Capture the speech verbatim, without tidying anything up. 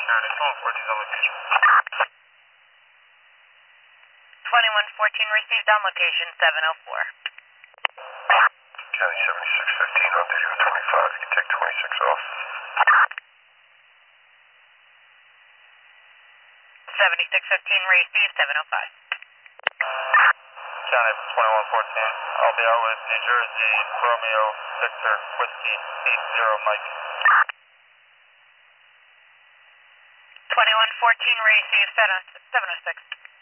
County, twenty-one fourteen on location. twenty-one fourteen received on location, seven oh four. County seventy-six fifteen on duty with twenty-five. You can take twenty-six off. seventy-six fifteen received, seven oh five. County twenty-one fourteen, I'll be out with New Jersey, Romeo, Victor, Whiskey, eight zero, Mike. twenty-one fourteen received, seven oh six.